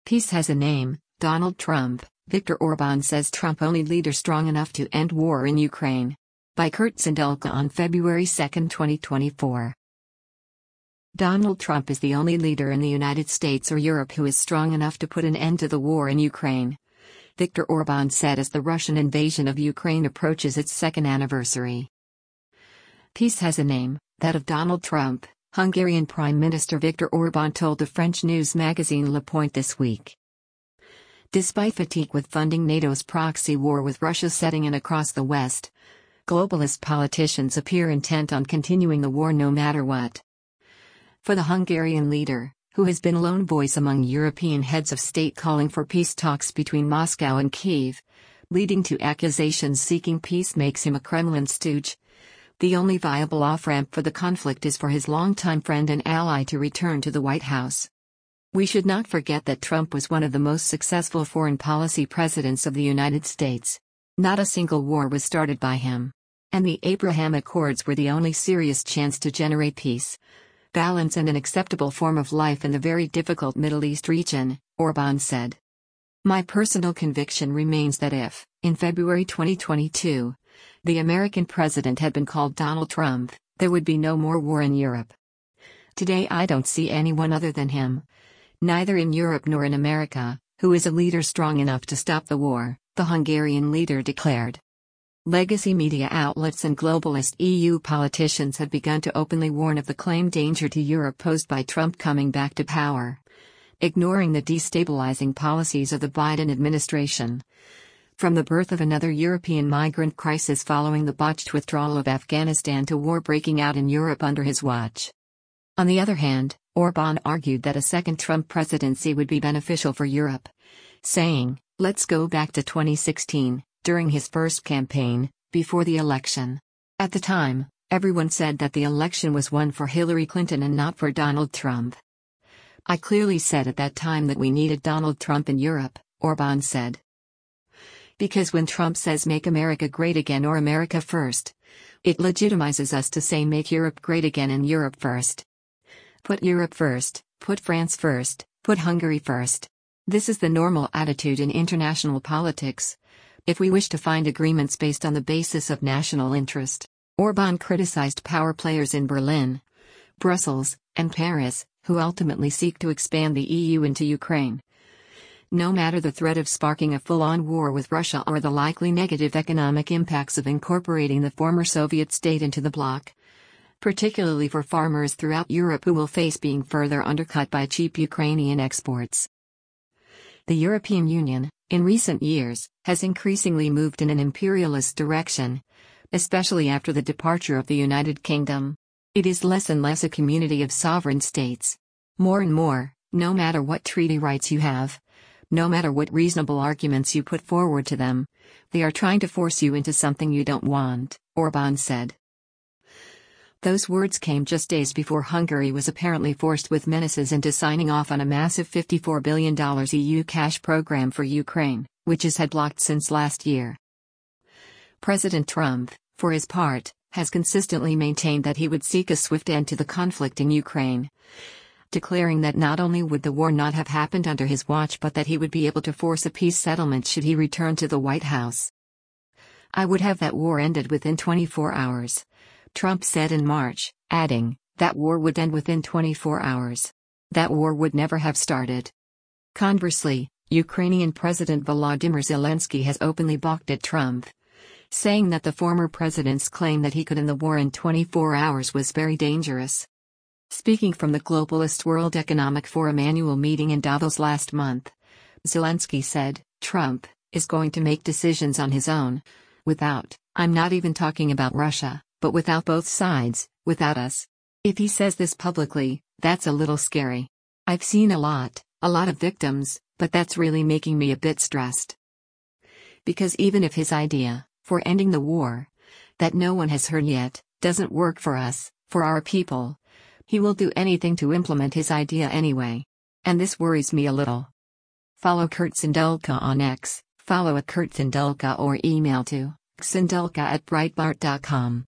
Peace has a name, Donald Trump. Viktor Orban says Trump only leader strong enough to end war in Ukraine. By Kurt Sindelka on February 2, 2024. Donald Trump is the only leader in the United States or Europe who is strong enough to put an end to the war in Ukraine. Viktor Orban said as the Russian invasion of Ukraine approaches its second anniversary. Peace has a name, that of Donald Trump, Hungarian Prime Minister Viktor Orban told the French news magazine Le Point this week. Despite fatigue with funding NATO's proxy war with Russia setting in across the West, globalist politicians appear intent on continuing the war no matter what. For the Hungarian leader, who has been lone voice among European heads of state calling for peace talks between Moscow and Kyiv, leading to accusations seeking peace makes him a Kremlin stooge, the only viable off-ramp for the conflict is for his longtime friend and ally to return to the White House. We should not forget that Trump was one of the most successful foreign policy presidents of the United States. Not a single war was started by him. And the Abraham Accords were the only serious chance to generate peace, balance and an acceptable form of life in the very difficult Middle East region, Orban said. My personal conviction remains that if, in February 2022, the American president had been called Donald Trump, there would be no more war in Europe. Today I don't see anyone other than him, neither in Europe nor in America, who is a leader strong enough to stop the war, the Hungarian leader declared. Legacy media outlets and globalist EU politicians have begun to openly warn of the claimed danger to Europe posed by Trump coming back to power, ignoring the destabilizing policies of the Biden administration. From the birth of another European migrant crisis following the botched withdrawal of Afghanistan to war breaking out in Europe under his watch. On the other hand, Orban argued that a second Trump presidency would be beneficial for Europe, saying, "Let's go back to 2016, during his first campaign, before the election. At the time, everyone said that the election was won for Hillary Clinton and not for Donald Trump. I clearly said at that time that we needed Donald Trump in Europe," Orban said. Because when Trump says make America great again or America first, it legitimizes us to say make Europe great again and Europe first. Put Europe first, put France first, put Hungary first. This is the normal attitude in international politics, if we wish to find agreements based on the basis of national interest. Orban criticized power players in Berlin, Brussels, and Paris, who ultimately seek to expand the EU into Ukraine. No matter the threat of sparking a full-on war with Russia or the likely negative economic impacts of incorporating the former Soviet state into the bloc, particularly for farmers throughout Europe who will face being further undercut by cheap Ukrainian exports. The European Union, in recent years, has increasingly moved in an imperialist direction, especially after the departure of the United Kingdom. It is less and less a community of sovereign states. More and more, no matter what treaty rights you have, no matter what reasonable arguments you put forward to them, they are trying to force you into something you don't want, Orban said. Those words came just days before Hungary was apparently forced with menaces into signing off on a massive $54 billion EU cash program for Ukraine, which it had blocked since last year. President Trump, for his part, has consistently maintained that he would seek a swift end to the conflict in Ukraine, declaring that not only would the war not have happened under his watch but that he would be able to force a peace settlement should he return to the White House. I would have that war ended within 24 hours, Trump said in March, adding, that war would end within 24 hours. That war would never have started. Conversely, Ukrainian President Volodymyr Zelensky has openly balked at Trump, saying that the former president's claim that he could end the war in 24 hours was very dangerous. Speaking from the globalist World Economic Forum annual meeting in Davos last month, Zelensky said, Trump is going to make decisions on his own, I'm not even talking about Russia, but without both sides, without us. If he says this publicly, that's a little scary. I've seen a lot of victims, but that's really making me a bit stressed. Because even if his idea, for ending the war, that no one has heard yet, doesn't work for us, for our people, he will do anything to implement his idea anyway. And this worries me a little. Follow Kurt Sindelka on X, follow @KurtSindelka or email to sindelka@breitbart.com.